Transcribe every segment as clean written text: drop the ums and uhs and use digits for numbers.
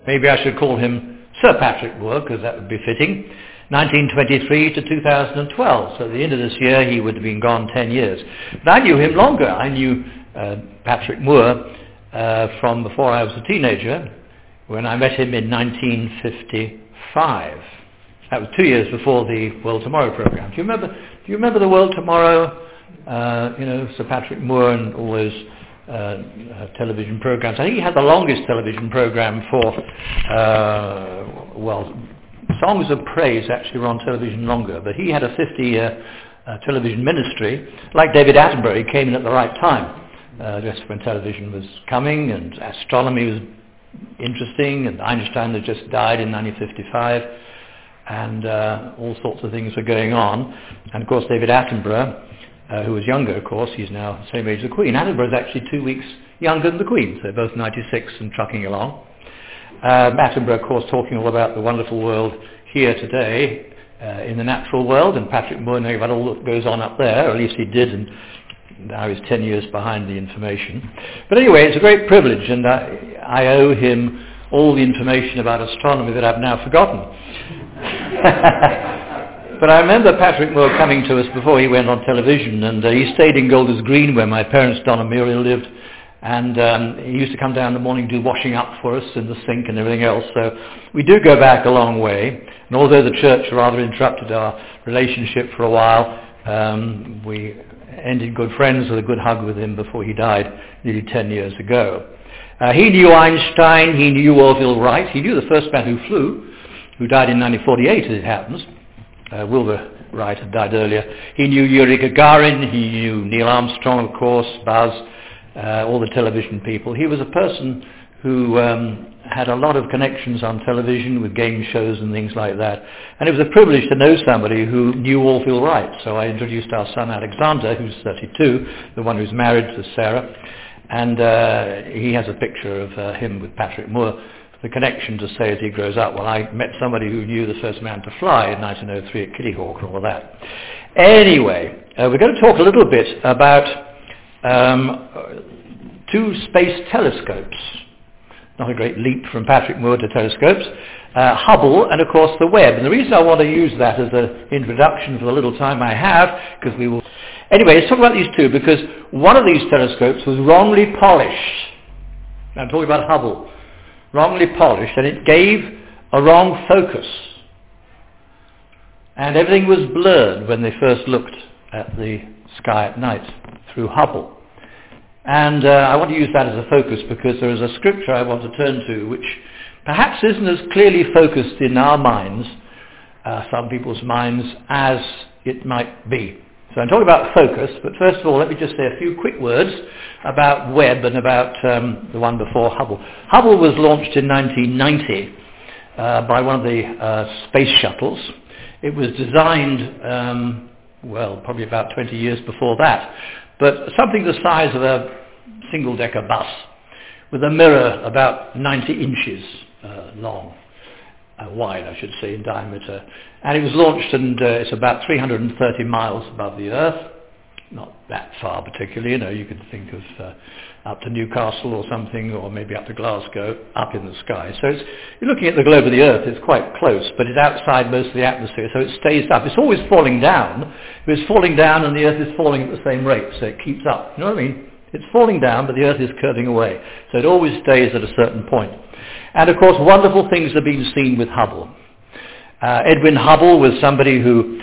Maybe I should call him Sir Patrick Moore, because that would be fitting. 1923 to 2012. So at the end of this year, he would have been gone 10 years. But I knew him longer. I knew Patrick Moore from before I was a teenager, when I met him in 1955. That was 2 years before the World Tomorrow program. Do you remember the World Tomorrow? Sir Patrick Moore and all those television programs. I think he had the longest television program for, Songs of Praise actually were on television longer, but he had a 50-year television ministry. Like David Attenborough, he came in at the right time, just when television was coming and astronomy was interesting, and Einstein had just died in 1955, and all sorts of things were going on. And of course David Attenborough, who was younger, of course, he's now the same age as the Queen. Attenborough is actually 2 weeks younger than the Queen, so they're both 96 and trucking along. Attenborough, of course, talking all about the wonderful world here today in the natural world, and Patrick Moore knowing about all that goes on up there, or at least he did, and now he's 10 years behind the information. But anyway, it's a great privilege, and I owe him all the information about astronomy that I've now forgotten. But I remember Patrick Moore coming to us before he went on television, and he stayed in Golders Green where my parents, Don and Muriel, lived, and he used to come down in the morning, do washing up for us in the sink and everything else. So we do go back a long way, and although the church rather interrupted our relationship for a while, we ended good friends with a good hug with him before he died nearly 10 years ago. He knew Einstein, he knew Orville Wright, he knew the first man who flew, who died in 1948 as it happens. Wilbur Wright had died earlier. He knew Yuri Gagarin, he knew Neil Armstrong, of course, Buzz, all the television people. He was a person who had a lot of connections on television with game shows and things like that. And it was a privilege to know somebody who knew Orville Wright. So I introduced our son Alexander, who's 32, the one who's married to Sarah. And he has a picture of him with Patrick Moore, the connection to say as he grows up, well, I met somebody who knew the first man to fly in 1903 at Kitty Hawk and all of that. Anyway, we're going to talk a little bit about two space telescopes. Not a great leap from Patrick Moore to telescopes. Hubble and, of course, the Webb. And the reason I want to use that as an introduction for the little time I have, because we will... Anyway, let's talk about these two, because one of these telescopes was wrongly polished. I'm talking about Hubble. Wrongly polished, and it gave a wrong focus. And everything was blurred when they first looked at the sky at night through Hubble. And I want to use that as a focus because there is a scripture I want to turn to which perhaps isn't as clearly focused in our minds, some people's minds, as it might be. So I'm talking about focus, but first of all, let me just say a few quick words about Webb and about the one before Hubble. Hubble was launched in 1990 by one of the space shuttles. It was designed, probably about 20 years before that, but something the size of a single-decker bus, with a mirror about 90 inches long. Wide, I should say, in diameter. And it was launched, and it's about 330 miles above the Earth. Not that far particularly, you could think of up to Newcastle or something, or maybe up to Glasgow, up in the sky. So you're looking at the globe of the Earth, it's quite close, but it's outside most of the atmosphere, so it stays up. It's always falling down. It's falling down and the Earth is falling at the same rate, so it keeps up. You know what I mean? It's falling down, but the Earth is curving away. So it always stays at a certain point. And of course, wonderful things have been seen with Hubble. Edwin Hubble was somebody who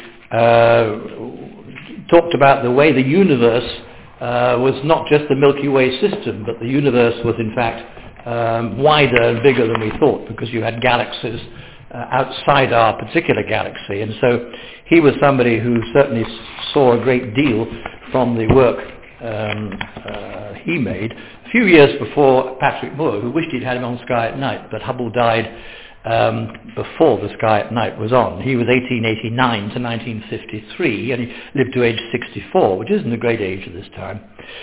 talked about the way the universe was not just the Milky Way system, but the universe was in fact wider and bigger than we thought, because you had galaxies outside our particular galaxy. And so he was somebody who certainly saw a great deal from the work he made. A few years before Patrick Moore, who wished he'd had him on Sky at Night, but Hubble died before the Sky at Night was on. He was 1889 to 1953, and he lived to age 64, which isn't a great age at this time.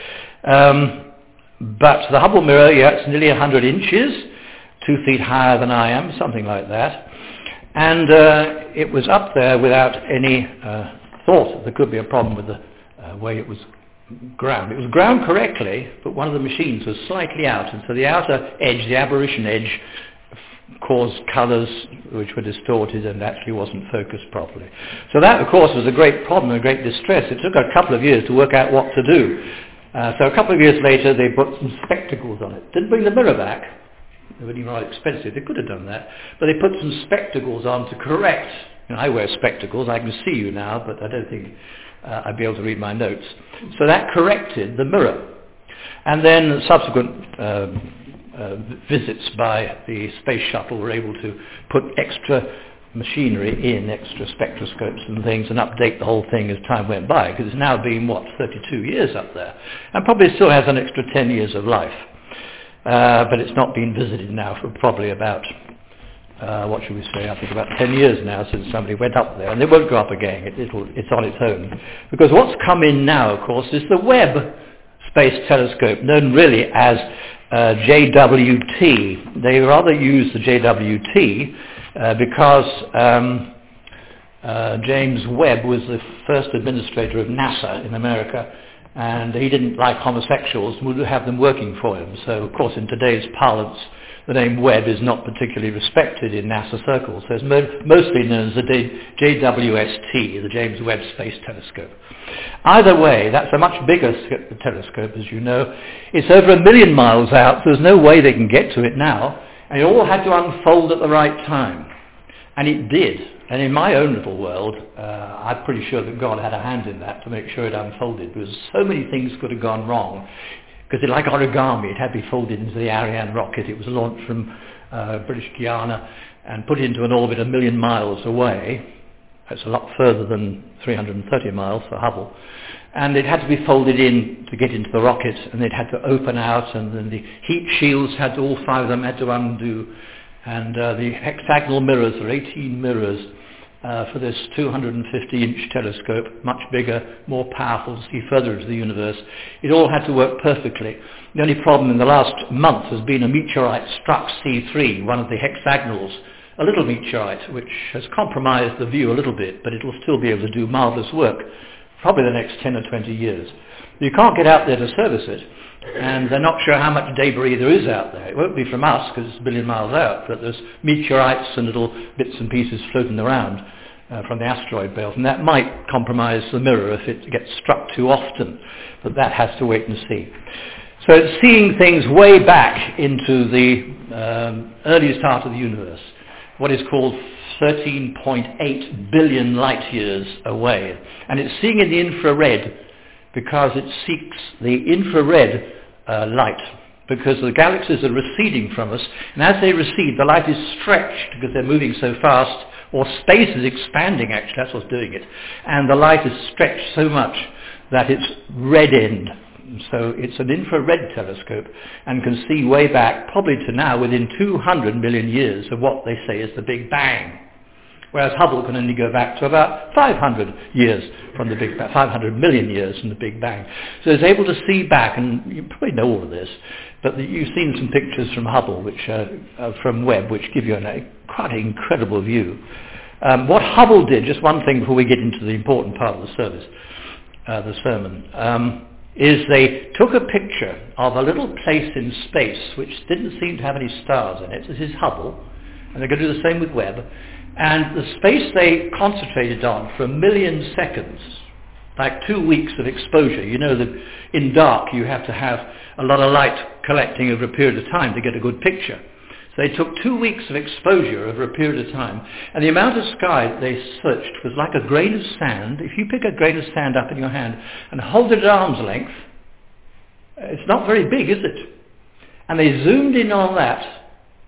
But the Hubble mirror, it's nearly 100 inches, 2 feet higher than I am, something like that. And it was up there without any thought that there could be a problem with the way it was ground. It was ground correctly, but one of the machines was slightly out, and so the outer edge, the aberration edge, caused colours which were distorted and actually wasn't focused properly. So that, of course, was a great problem, a great distress. It took a couple of years to work out what to do. So a couple of years later, they put some spectacles on it. Didn't bring the mirror back. They were even rather expensive. They could have done that. But they put some spectacles on to correct. I wear spectacles. I can see you now, but I don't think I'd be able to read my notes. So that corrected the mirror. And then subsequent visits by the space shuttle were able to put extra machinery in, extra spectroscopes and things, and update the whole thing as time went by, because it's now been, 32 years up there, and probably still has an extra 10 years of life. But it's not been visited now for probably about, what should we say, I think about 10 years now since somebody went up there, and it won't go up again. It's on its own. Because what's come in now, of course, is the Webb Space Telescope, known really as JWT. They rather use the JWT because James Webb was the first administrator of NASA in America, and he didn't like homosexuals and would have them working for him. So, of course, in today's parlance, the name Webb is not particularly respected in NASA circles. So it's mostly known as the JWST, the James Webb Space Telescope. Either way, that's a much bigger telescope, as you know. It's over 1 million miles out, so there's no way they can get to it now. And it all had to unfold at the right time. And it did. And in my own little world, I'm pretty sure that God had a hand in that to make sure it unfolded, because so many things could have gone wrong. Because like origami, it had to be folded into the Ariane rocket. It was launched from British Guiana and put into an orbit 1 million miles away. That's a lot further than 330 miles for Hubble. And it had to be folded in to get into the rocket, and it had to open out, and then the heat shields had to, all 5 of them had to undo. And the hexagonal mirrors, there are 18 mirrors for this 250-inch telescope, much bigger, more powerful to see further into the universe. It all had to work perfectly. The only problem in the last month has been a meteorite struck C3, one of the hexagonals, a little meteorite, which has compromised the view a little bit, but it will still be able to do marvellous work, probably the next 10 or 20 years. You can't get out there to service it, and they're not sure how much debris there is out there. It won't be from us, because it's 1 billion miles out, but there's meteorites and little bits and pieces floating around from the asteroid belt, and that might compromise the mirror if it gets struck too often, but that has to wait and see. So it's seeing things way back into the early start of the universe, what is called 13.8 billion light years away, and it's seeing in the infrared because it seeks the infrared light, because the galaxies are receding from us, and as they recede, the light is stretched because they're moving so fast, or space is expanding, actually, that's what's doing it, and the light is stretched so much that it's red-end. So it's an infrared telescope and can see way back, probably to now, within 200 million years of what they say is the Big Bang. Whereas Hubble can only go back to about 500 years from the Big Bang, 500 million years from the Big Bang. So it's able to see back, and you probably know all of this, but you've seen some pictures from Hubble, which from Webb, which give you quite an incredible view. What Hubble did, just one thing before we get into the important part of the service, the sermon, is they took a picture of a little place in space which didn't seem to have any stars in it. This is Hubble, and they're going to do the same with Webb. And the space they concentrated on for 1 million seconds, like 2 weeks of exposure. You know that in dark you have to have a lot of light collecting over a period of time to get a good picture. So they took 2 weeks of exposure over a period of time, and the amount of sky that they searched was like a grain of sand. If you pick a grain of sand up in your hand and hold it at arm's length, it's not very big, is it? And they zoomed in on that,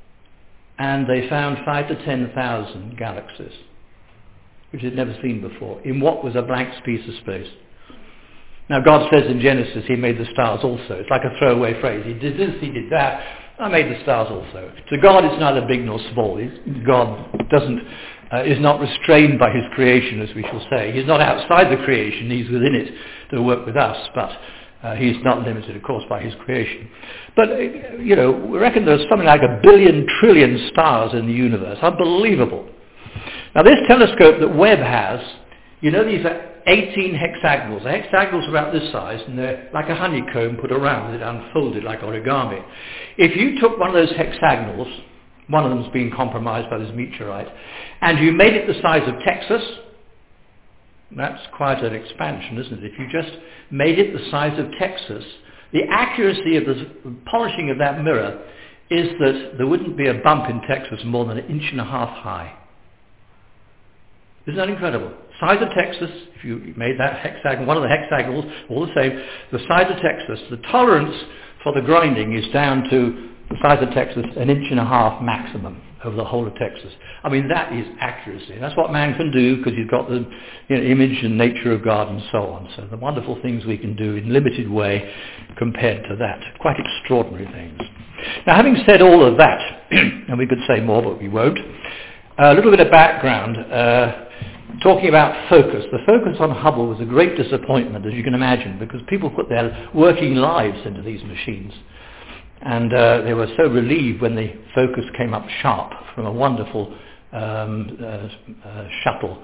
and they found 5,000 to 10,000 galaxies, which they'd never seen before, in what was a blank piece of space. Now God says in Genesis he made the stars also. It's like a throwaway phrase. He did this, he did that. I made the stars also. To God it's neither big nor small. God is not restrained by his creation, as we shall say. He's not outside the creation, he's within it to work with us, but he's not limited, of course, by his creation. But, we reckon there's something like 1 billion trillion stars in the universe. Unbelievable. Now this telescope that Webb has, these are 18 hexagonals. The hexagonals are about this size, and they're like a honeycomb put around it, unfolded like origami. If you took one of those hexagonals One of them's been compromised by this meteorite. And you made it the size of Texas. That's quite an expansion, isn't it? If you just made it the size of Texas, the accuracy of the polishing of that mirror is that there wouldn't be a bump in Texas more than 1.5 inches high. Isn't that incredible? Size of Texas, if you made that hexagon, one of the hexagonals, all the same, the size of Texas, the tolerance for the grinding is down to the size of Texas, 1.5 inches maximum over the whole of Texas. I mean, that is accuracy. That's what man can do because he's got the image and nature of God and so on. So the wonderful things we can do in limited way compared to that. Quite extraordinary things. Now, having said all of that, and we could say more, but we won't, a little bit of background, talking about focus. The focus on Hubble was a great disappointment, as you can imagine, because people put their working lives into these machines. And they were so relieved when the focus came up sharp from a wonderful shuttle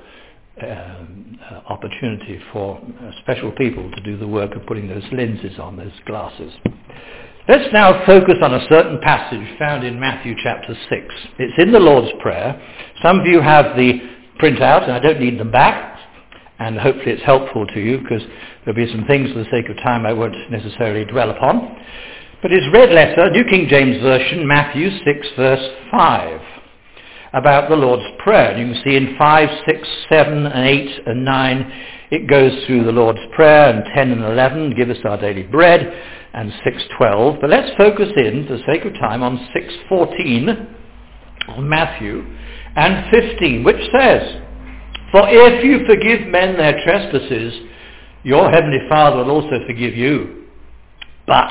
opportunity for special people to do the work of putting those lenses on, those glasses. Let's now focus on a certain passage found in Matthew chapter 6. It's in the Lord's Prayer. Some of you have the printout, and I don't need them back, and hopefully it's helpful to you because there'll be some things for the sake of time I won't necessarily dwell upon. But it's red letter, New King James Version, Matthew 6 verse 5, about the Lord's Prayer. And you can see in 5, 6, 7 and 8 and 9 it goes through the Lord's Prayer, and 10 and 11, give us our daily bread, and 6:12. But let's focus in, for the sake of time, on 6:14 of Matthew and 15, which says, "For if you forgive men their trespasses, your heavenly Father will also forgive you. But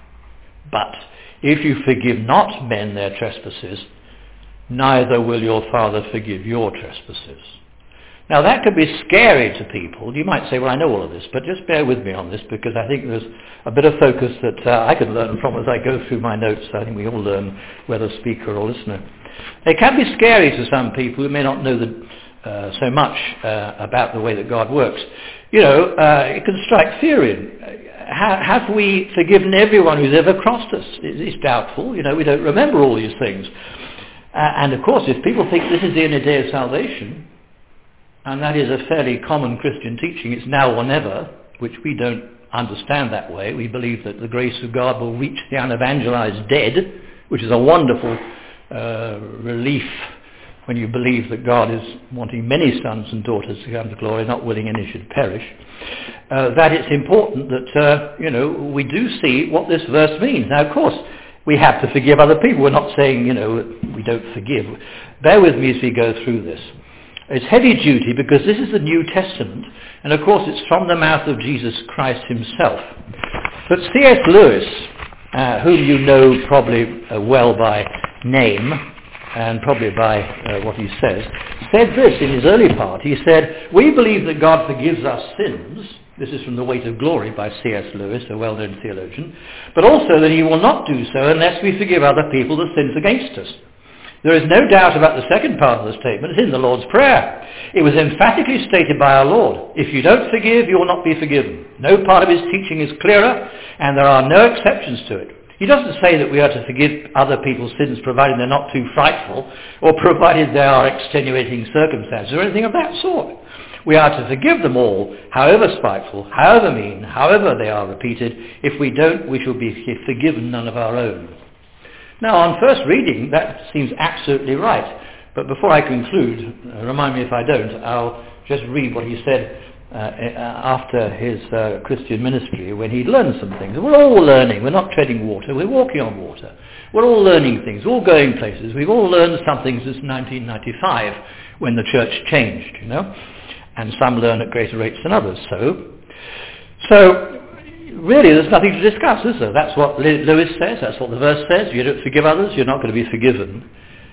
if you forgive not men their trespasses, neither will your Father forgive your trespasses." Now that could be scary to people. You might say, well, I know all of this, but just bear with me on this because I think there's a bit of focus that I can learn from as I go through my notes. I think we all learn, whether speaker or listener. It can be scary to some people who may not know so much about the way that God works. It can strike fear in. Have we forgiven everyone who's ever crossed us? It's doubtful. We don't remember all these things. And of course, if people think this is the only day of salvation, and that is a fairly common Christian teaching, it's now or never, which we don't understand that way. We believe that the grace of God will reach the unevangelized dead, which is a wonderful relief when you believe that God is wanting many sons and daughters to come to glory, not willing any should perish. That it's important that, we do see what this verse means. Now, of course, we have to forgive other people. We're not saying, we don't forgive. Bear with me as we go through this. It's heavy duty because this is the New Testament, and of course it's from the mouth of Jesus Christ himself. But C.S. Lewis, whom you know probably well by name, and probably by what he said this in his early part. He said, "We believe that God forgives us sins." This is from The Weight of Glory by C.S. Lewis, a well-known theologian. "But also that he will not do so unless we forgive other people the sins against us. There is no doubt about the second part of the statement. It's in the Lord's Prayer. It was emphatically stated by our Lord. If you don't forgive, you will not be forgiven. No part of his teaching is clearer, and there are no exceptions to it. He doesn't say that we are to forgive other people's sins provided they're not too frightful, or provided there are extenuating circumstances, or anything of that sort. We are to forgive them all, however spiteful, however mean, however they are repeated. If we don't, we shall be forgiven none of our own." Now, on first reading, that seems absolutely right. But before I conclude, remind me if I don't, I'll just read what he said after his Christian ministry when he'd learned some things. We're all learning. We're not treading water. We're walking on water. We're all learning things. We're all going places. We've all learned some things since 1995 when the church changed, and some learn at greater rates than others. So really, there's nothing to discuss, is there? That's what Lewis says. That's what the verse says. If you don't forgive others, you're not going to be forgiven.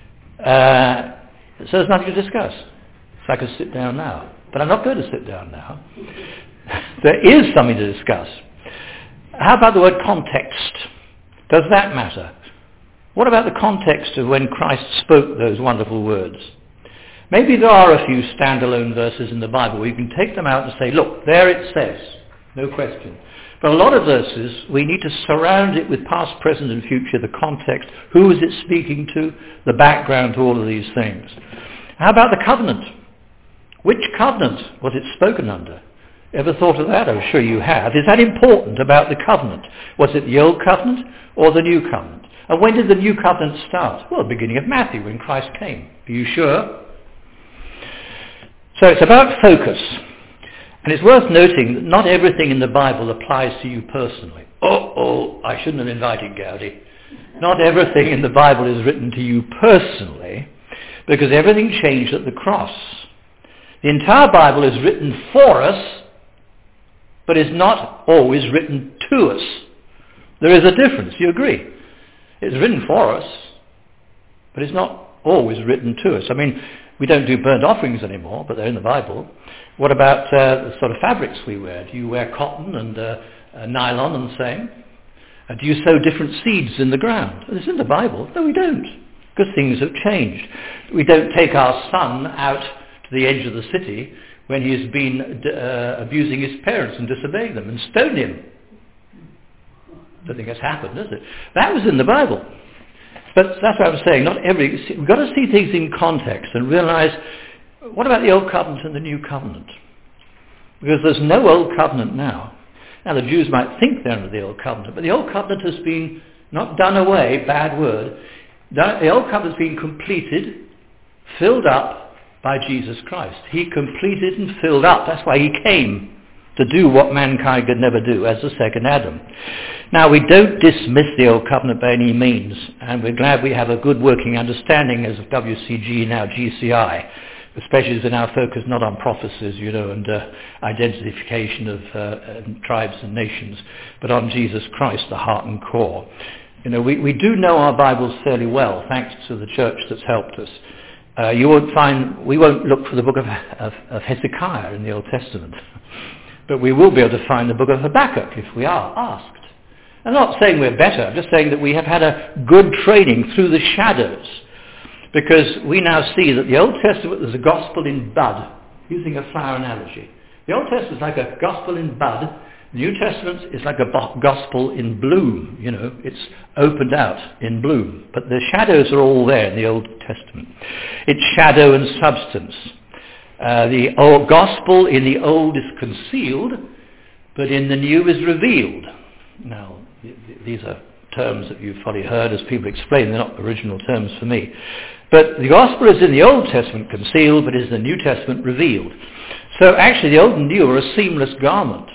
So there's nothing to discuss. So I could sit down now. But I'm not going to sit down now. There is something to discuss. How about the word context? Does that matter? What about the context of when Christ spoke those wonderful words? Maybe there are a few standalone verses in the Bible where you can take them out and say, look, there it says. No question. But a lot of verses, we need to surround it with past, present and future, the context. Who is it speaking to? The background to all of these things. How about the covenant? Which covenant was it spoken under? Ever thought of that? I'm sure you have. Is that important about the covenant? Was it the old covenant or the new covenant? And when did the new covenant start? Well, the beginning of Matthew, when Christ came. Are you sure? So it's about focus. And it's worth noting that not everything in the Bible applies to you personally. I shouldn't have invited Gowdy. Not everything in the Bible is written to you personally, because everything changed at the cross. The entire Bible is written for us, but is not always written to us. There is a difference, you agree? It's written for us, but it's not always written to us. I mean, we don't do burnt offerings anymore, but they're in the Bible. What about the sort of fabrics we wear? Do you wear cotton and nylon and the same? Do you sow different seeds in the ground? It's in the Bible. No, we don't, because things have changed. We don't take our son out to the edge of the city when he has been abusing his parents and disobeying them and stone him. I don't think that's happened, has it? That was in the Bible. But that's what I was saying. We've got to see things in context and realize, what about the Old Covenant and the New Covenant? Because there's no Old Covenant now. Now the Jews might think they're under the Old Covenant, but the Old Covenant has been not done away, bad word. The Old Covenant has been completed, filled up by Jesus Christ. He completed and filled up. That's why he came, to do what mankind could never do as the second Adam. Now, we don't dismiss the Old Covenant by any means, and we're glad we have a good working understanding as of WCG, now GCI, especially as in our focus not on prophecies, and identification of tribes and nations, but on Jesus Christ, the heart and core. We do know our Bibles fairly well, thanks to the church that's helped us. We won't look for the book of Hezekiah in the Old Testament, but we will be able to find the book of Habakkuk if we are asked. I'm not saying we're better, I'm just saying that we have had a good training through the shadows, because we now see that the Old Testament is a gospel in bud, using a flower analogy. The Old Testament is like a gospel in bud, the New Testament is like a gospel in bloom, it's opened out in bloom. But the shadows are all there in the Old Testament. It's shadow and substance. The old gospel in the Old is concealed, but in the New is revealed. Now, these are terms that you've probably heard as people explain. They're not original terms for me. But the gospel is in the Old Testament concealed, but is in the New Testament revealed. So actually the Old and New are a seamless garment.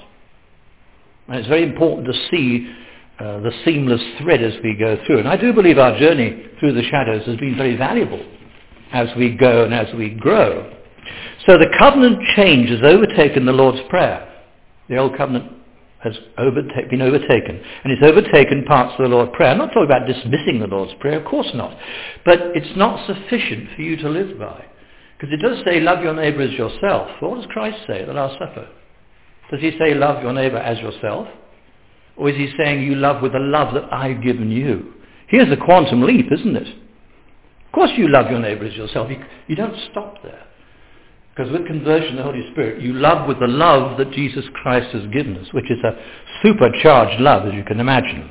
And it's very important to see the seamless thread as we go through. And I do believe our journey through the shadows has been very valuable as we go and as we grow. So the covenant change has overtaken the Lord's Prayer. The Old Covenant has been overtaken. And it's overtaken parts of the Lord's Prayer. I'm not talking about dismissing the Lord's Prayer, of course not. But it's not sufficient for you to live by. Because it does say, love your neighbour as yourself. But what does Christ say at the Last Supper? Does he say, love your neighbour as yourself? Or is he saying, you love with the love that I've given you? Here's a quantum leap, isn't it? Of course you love your neighbour as yourself. You don't stop there. Because with conversion of the Holy Spirit, you love with the love that Jesus Christ has given us, which is a supercharged love, as you can imagine.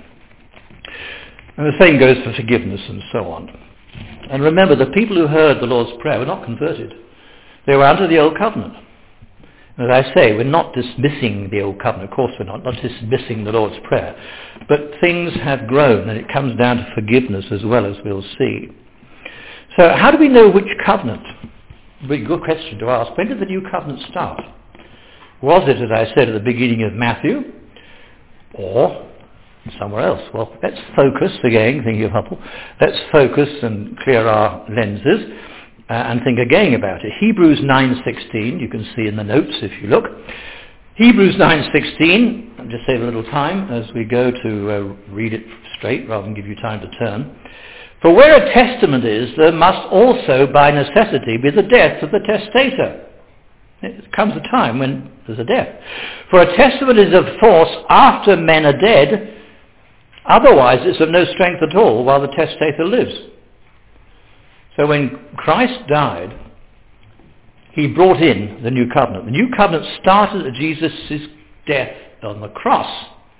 And the same goes for forgiveness and so on. And remember, the people who heard the Lord's Prayer were not converted. They were under the Old Covenant. As I say, we're not dismissing the Old Covenant. Of course we're not dismissing the Lord's Prayer. But things have grown, and it comes down to forgiveness as well, as we'll see. So how do we know which covenant? Very good question to ask. When did the New Covenant start? Was it, as I said, at the beginning of Matthew? Or somewhere else? Well, let's focus, again, thinking of Hubble. Let's focus and clear our lenses and think again about it. Hebrews 9:16, you can see in the notes if you look. Hebrews 9:16, I'll just save a little time as we go to read it straight rather than give you time to turn. For where a testament is, there must also by necessity be the death of the testator. It comes a time when there's a death. For a testament is of force after men are dead, otherwise it's of no strength at all while the testator lives. So when Christ died, he brought in the New Covenant. The New Covenant started at Jesus' death on the cross.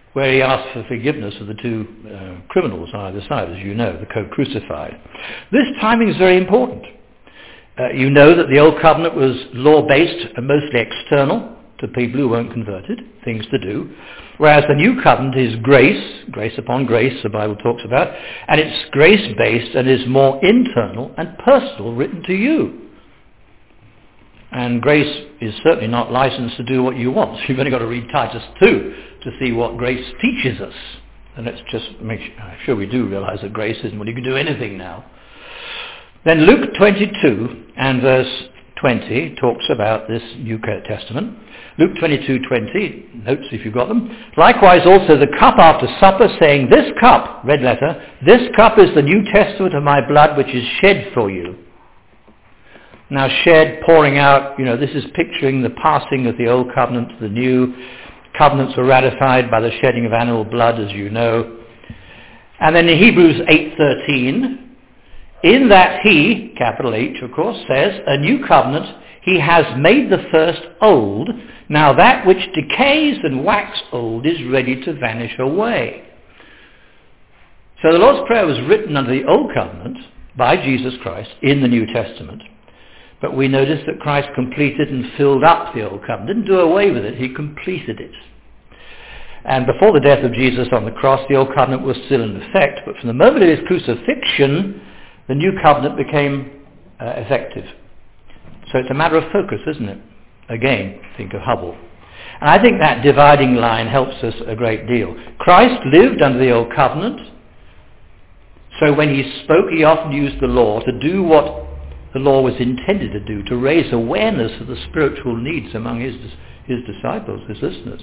where he asked for forgiveness of the two criminals on either side, as you know, the co-crucified. This timing is very important. You know that the Old Covenant was law-based and mostly external to people who weren't converted, things to do, whereas the New Covenant is grace, grace upon grace, the Bible talks about, and it's grace-based and is more internal and personal, written to you. And grace is certainly not licensed to do what you want. You've only got to read Titus 2 to see what grace teaches us. And let's just make sure we do realize that grace isn't when you can do anything now. Then Luke 22 and verse 20 talks about this New Testament. Luke 22:20, notes if you've got them. Likewise also the cup after supper, saying, this cup, red letter, this cup is the New Testament of my blood which is shed for you. Now shed, pouring out, this is picturing the passing of the Old Covenant to the New. Covenants were ratified by the shedding of animal blood, as you know. And then in Hebrews 8:13, in that he, capital H of course, says, a new covenant, he has made the first old. Now that which decays and wax old is ready to vanish away. So the Lord's Prayer was written under the Old Covenant by Jesus Christ in the New Testament. But we notice that Christ completed and filled up the Old Covenant. Didn't do away with it, he completed it. And before the death of Jesus on the cross, the Old Covenant was still in effect. But from the moment of his crucifixion, the New Covenant became effective. So it's a matter of focus, isn't it? Again, think of Hubble. And I think that dividing line helps us a great deal. Christ lived under the Old Covenant. So when he spoke, he often used the law to do what the law was intended to do, to raise awareness of the spiritual needs among his disciples, his listeners.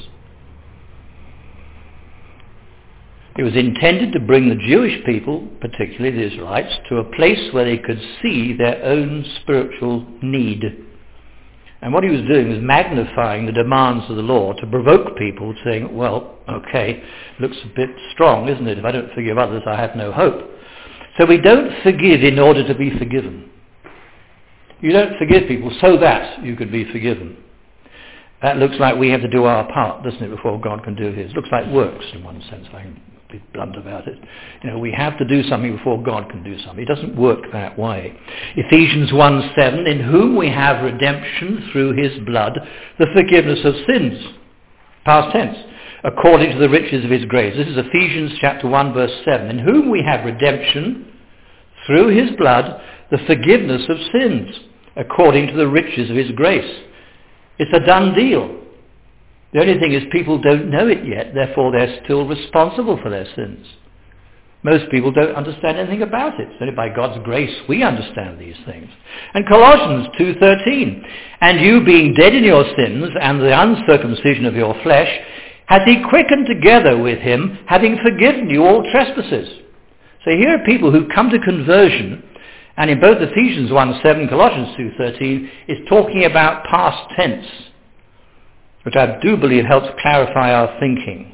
It was intended to bring the Jewish people, particularly the Israelites, to a place where they could see their own spiritual need. And what he was doing was magnifying the demands of the law to provoke people, saying, well, okay, looks a bit strong, isn't it? If I don't forgive others, I have no hope. So we don't forgive in order to be forgiven. You don't forgive people so that you could be forgiven. That looks like we have to do our part, doesn't it, before God can do his. Looks like works in one sense, if I can be blunt about it. We have to do something before God can do something. It doesn't work that way. Ephesians 1:7, in whom we have redemption through his blood, the forgiveness of sins. Past tense. According to the riches of his grace. This is Ephesians chapter 1 verse 7. In whom we have redemption through his blood, the forgiveness of sins, according to the riches of his grace. It's a done deal. The only thing is people don't know it yet, therefore they're still responsible for their sins. Most people don't understand anything about it. It's only by God's grace we understand these things. And Colossians 2:13, and you being dead in your sins and the uncircumcision of your flesh, has he quickened together with him, having forgiven you all trespasses. So here are people who come to conversion, and in both Ephesians 1:7 and Colossians 2:13, is talking about past tense, which I do believe helps clarify our thinking.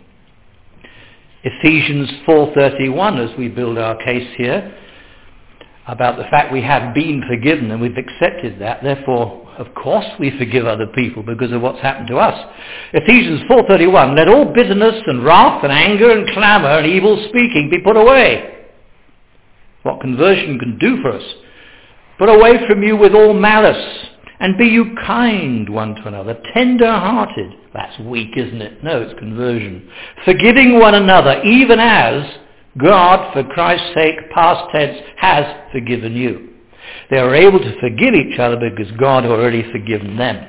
Ephesians 4:31, as we build our case here, about the fact we have been forgiven and we've accepted that, therefore, of course we forgive other people because of what's happened to us. Ephesians 4:31, let all bitterness and wrath and anger and clamour and evil speaking be put away. What conversion can do for us. Put away from you with all malice, and be you kind one to another, tender-hearted. That's weak, isn't it? No, it's conversion. Forgiving one another, even as God, for Christ's sake, past tense, has forgiven you. They are able to forgive each other because God had already forgiven them.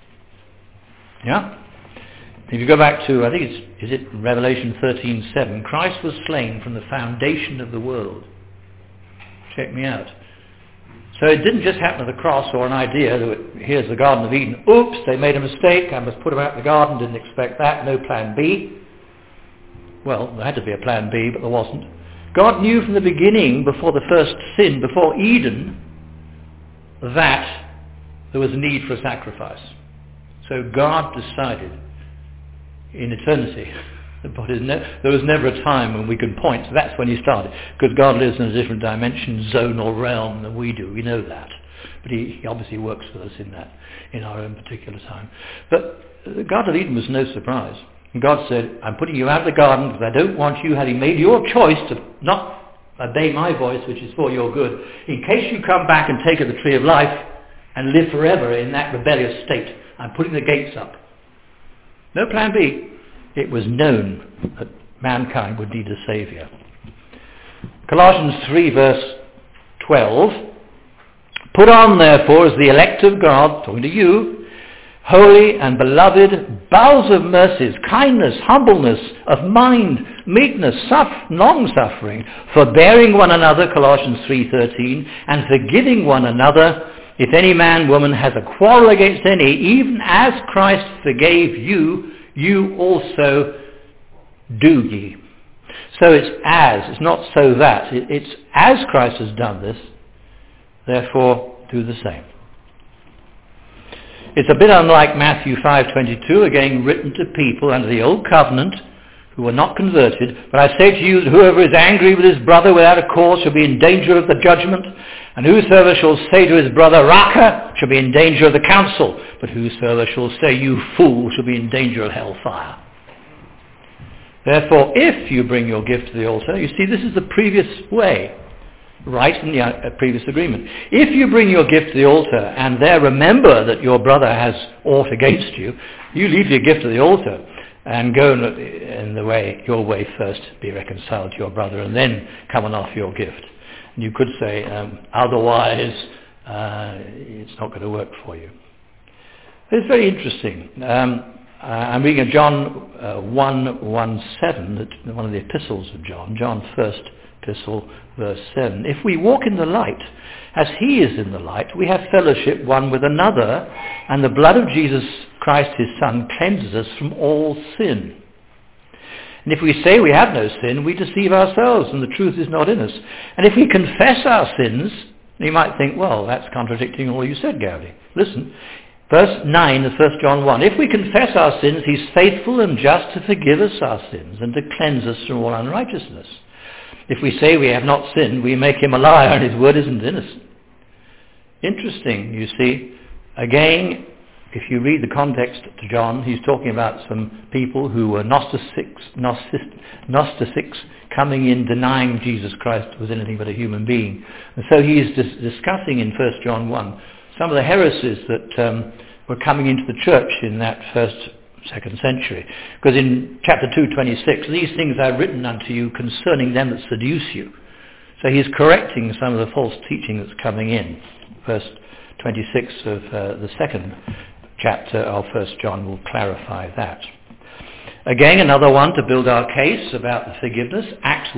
Yeah? If you go back to, I think is it Revelation 13:7, Christ was slain from the foundation of the world. Check me out. So it didn't just happen at the cross or an idea that here's the Garden of Eden. Oops, they made a mistake. I must put them out in the garden. Didn't expect that. No plan B. Well, there had to be a plan B, but there wasn't. God knew from the beginning, before the first sin, before Eden, that there was a need for a sacrifice. So God decided in eternity. But there was never a time when we could point. So that's when he started. Because God lives in a different dimension, zone or realm than we do. We know that. But he obviously works with us in that, in our own particular time. But the Garden of Eden was no surprise. And God said, I'm putting you out of the garden because I don't want you, having made your choice to not obey my voice, which is for your good, in case you come back and take of the tree of life and live forever in that rebellious state. I'm putting the gates up. No plan B. It was known that mankind would need a Saviour. Colossians 3 verse 12. Put on therefore as the elect of God, talking to you, holy and beloved, bowels of mercies, kindness, humbleness of mind, meekness, long-suffering, forbearing one another, Colossians 3:13, and forgiving one another, if any man, woman has a quarrel against any, even as Christ forgave you, you also do ye. So it's not so that. It's as Christ has done this, therefore do the same. It's a bit unlike Matthew 5:22, again written to people under the old covenant who were not converted. But I say to you that whoever is angry with his brother without a cause shall be in danger of the judgment, and whosoever shall say to his brother, Raca, shall be in danger of the council, but whosoever shall say, you fool, shall be in danger of hellfire. Therefore, if you bring your gift to the altar, you see this is the previous way, right in the previous agreement. If you bring your gift to the altar and there remember that your brother has aught against you, you leave your gift to the altar and go in your way first, be reconciled to your brother, and then come and offer your gift. And you could say, otherwise it's not going to work for you. It's very interesting. I'm reading John 1:17, one of the epistles of John's first epistle, verse 7. If we walk in the light, as he is in the light, we have fellowship one with another, and the blood of Jesus Christ his Son cleanses us from all sin. And if we say we have no sin, we deceive ourselves, and the truth is not in us. And if we confess our sins, you might think, well, that's contradicting all you said, Gowdy. Listen, verse 9 of 1 John 1. If we confess our sins, he's faithful and just to forgive us our sins and to cleanse us from all unrighteousness. If we say we have not sinned, we make him a liar and his word isn't in us. Interesting, you see. Again, if you read the context to John, he's talking about some people who were Gnostics coming in denying Jesus Christ was anything but a human being. And so he is discussing in 1 John 1 some of the heresies that were coming into the church in that second century. Because in chapter 2:26, these things I have written unto you concerning them that seduce you. So he's correcting some of the false teaching that's coming in. Verse 26 of the second chapter of 1 John will clarify that. Again, another one to build our case about the forgiveness, Acts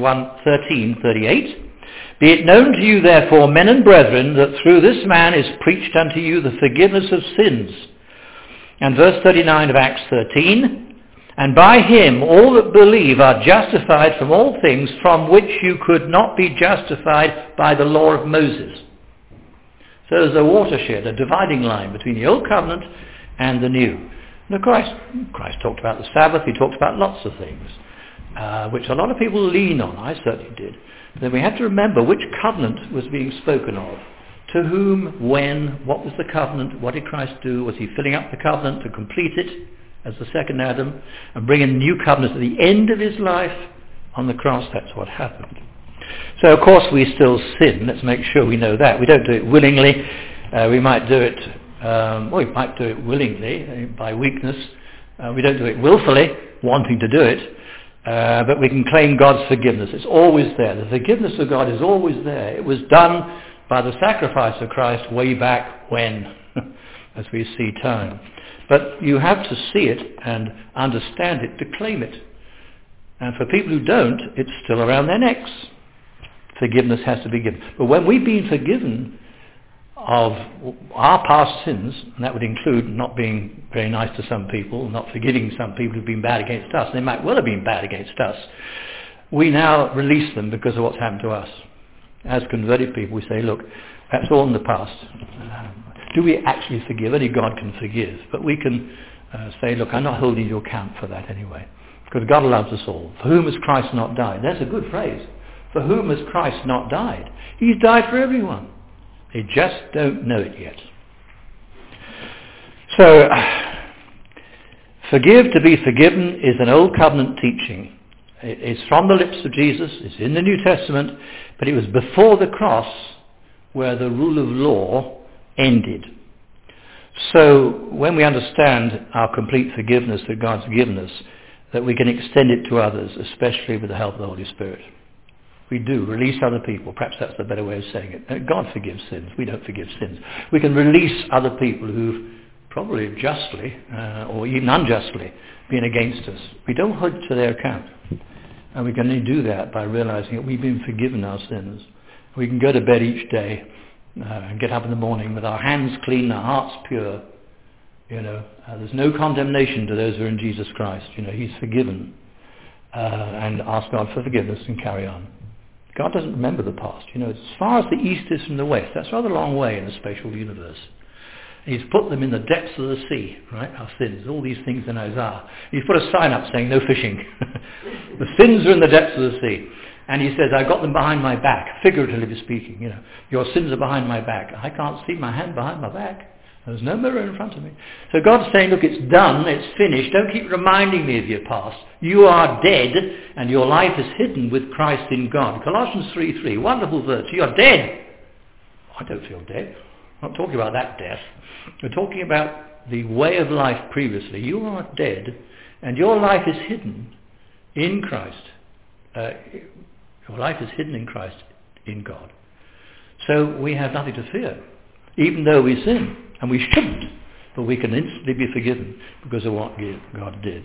1:13-38. Be it known to you therefore, men and brethren, that through this man is preached unto you the forgiveness of sins. And verse 39 of Acts 13, and by him all that believe are justified from all things from which you could not be justified by the law of Moses. So there's a watershed, a dividing line between the old covenant and the new. Now Christ talked about the Sabbath, he talked about lots of things, which a lot of people lean on. I certainly did. But then we have to remember which covenant was being spoken of. To whom, when, what was the covenant, what did Christ do? Was he filling up the covenant to complete it as the second Adam and bring a new covenant at the end of his life on the cross? That's what happened. So of course we still sin. Let's make sure we know that. We don't do it willingly. We might do it, we might do it willingly by weakness. We don't do it willfully, wanting to do it. But we can claim God's forgiveness. It's always there. The forgiveness of God is always there. It was done by the sacrifice of Christ way back when, as we see time. But you have to see it and understand it to claim it. And for people who don't, it's still around their necks. Forgiveness has to be given. But when we've been forgiven of our past sins, and that would include not being very nice to some people, not forgiving some people who've been bad against us, they might well have been bad against us, we now release them because of what's happened to us. As converted people, we say, look, that's all in the past. Do we actually forgive? Only God can forgive. But we can say, look, I'm not holding you account for that anyway. Because God loves us all. For whom has Christ not died? That's a good phrase. For whom has Christ not died? He's died for everyone. They just don't know it yet. So, Forgive to be forgiven is an old covenant teaching. It's from the lips of Jesus, it's in the New Testament, but it was before the cross where the rule of law ended. So when we understand our complete forgiveness that God's given us, that we can extend it to others, especially with the help of the Holy Spirit. We do release other people. Perhaps that's the better way of saying it. God forgives sins. We don't forgive sins. We can release other people who've probably justly or even unjustly been against us. We don't hold to their account. And we can only do that by realizing that we've been forgiven our sins. We can go to bed each day and get up in the morning with our hands clean, our hearts pure. There's no condemnation to those who are in Jesus Christ. He's forgiven. And ask God for forgiveness and carry on. God doesn't remember the past. As far as the east is from the west, that's a rather long way in the spatial universe. He's put them in the depths of the sea, right? Our sins, all these things in Isaiah. He's put a sign up saying no fishing. The sins are in the depths of the sea. And he says, I got them behind my back, figuratively speaking. Your sins are behind my back. I can't see my hand behind my back. There's no mirror in front of me. So God's saying, look, it's done, it's finished. Don't keep reminding me of your past. You are dead, and your life is hidden with Christ in God. Colossians 3:3, wonderful verse. You're dead. I don't feel dead. I'm not talking about that death. We're talking about the way of life previously. You are dead, and your life is hidden in Christ. Your life is hidden in Christ, in God. So we have nothing to fear, even though we sin. And we shouldn't, but we can instantly be forgiven because of what God did.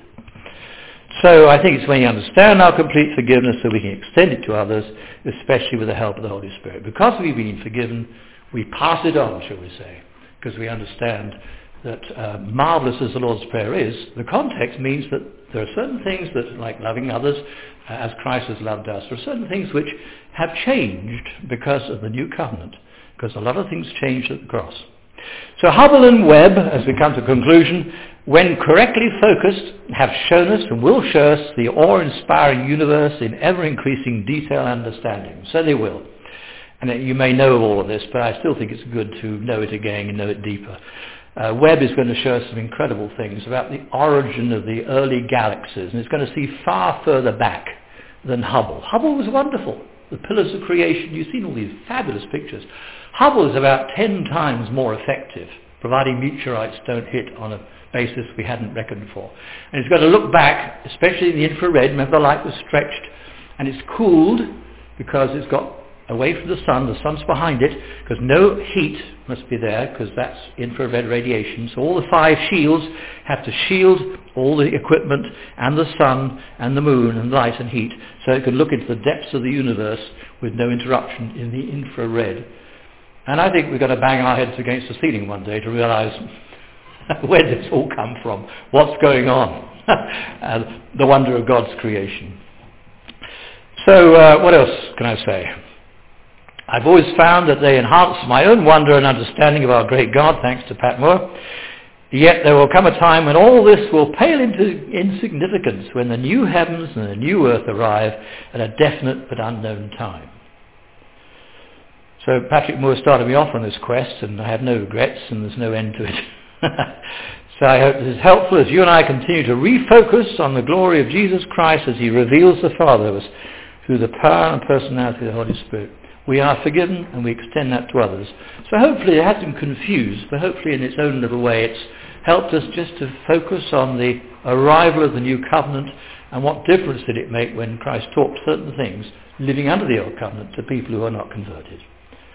So I think it's when you understand our complete forgiveness that we can extend it to others, especially with the help of the Holy Spirit. Because we've been forgiven, we pass it on, shall we say, because we understand that marvelous as the Lord's Prayer is, the context means that there are certain things that, like loving others as Christ has loved us, there are certain things which have changed because of the new covenant, because a lot of things changed at the cross. So Hubble and Webb, as we come to conclusion, when correctly focused, have shown us and will show us the awe-inspiring universe in ever-increasing detail and understanding. So they will. And you may know all of this, but I still think it's good to know it again and know it deeper. Webb is going to show us some incredible things about the origin of the early galaxies, and it's going to see far further back than Hubble. Hubble was wonderful. The pillars of creation, you've seen all these fabulous pictures. Hubble is about 10 times more effective, providing meteorites don't hit on a basis we hadn't reckoned for. And it's got to look back, especially in the infrared. Remember, the light was stretched, and it's cooled because it's got away from the sun's behind it, because no heat must be there, because that's infrared radiation. So all the 5 shields have to shield all the equipment and the sun and the moon and light and heat, so it can look into the depths of the universe with no interruption in the infrared. And I think we're going to bang our heads against the ceiling one day to realize where did this all come from, what's going on, the wonder of God's creation. So what else can I say? I've always found that they enhance my own wonder and understanding of our great God, thanks to Pat Moore. Yet there will come a time when all this will pale into insignificance, when the new heavens and the new earth arrive at a definite but unknown time. So Patrick Moore started me off on this quest, and I have no regrets, and there's no end to it. So I hope this is helpful as you and I continue to refocus on the glory of Jesus Christ as he reveals the Father to us through the power and personality of the Holy Spirit. We are forgiven, and we extend that to others. So hopefully it hasn't confused, but hopefully in its own little way it's helped us just to focus on the arrival of the new covenant and what difference did it make when Christ taught certain things living under the old covenant to people who are not converted.